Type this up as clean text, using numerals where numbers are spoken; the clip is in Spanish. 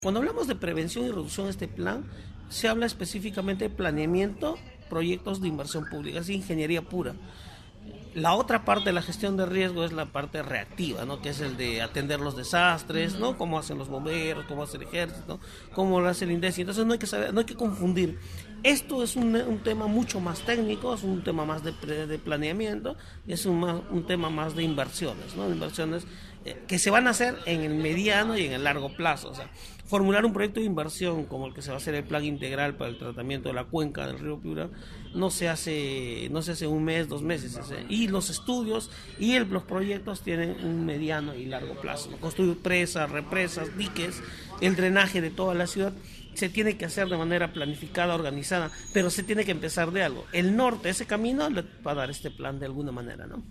Cuando hablamos de prevención y reducción de este plan, se habla específicamente de planeamiento, proyectos de inversión pública, es ingeniería pura. La otra parte de la gestión de riesgo es la parte reactiva, ¿no? Que es el de atender los desastres, ¿no? Cómo hacen los bomberos, cómo hace el ejército, cómo lo hace el INDECI. Entonces no hay que saber, no hay que confundir. Esto es un tema mucho más técnico, es un tema más de planeamiento, y es un tema más de inversiones, ¿no? Inversiones que se van a hacer en el mediano y en el largo plazo. O sea, formular un proyecto de inversión como el que se va a hacer el plan integral para el tratamiento de la cuenca del río Piura no se hace un mes, 2 meses. Y los estudios y los proyectos tienen un mediano y largo plazo, ¿no? Construir presas, represas, diques, el drenaje de toda la ciudad se tiene que hacer de manera planificada, organizada, pero se tiene que empezar de algo. El norte, ese camino, le va a dar este plan de alguna manera, ¿no?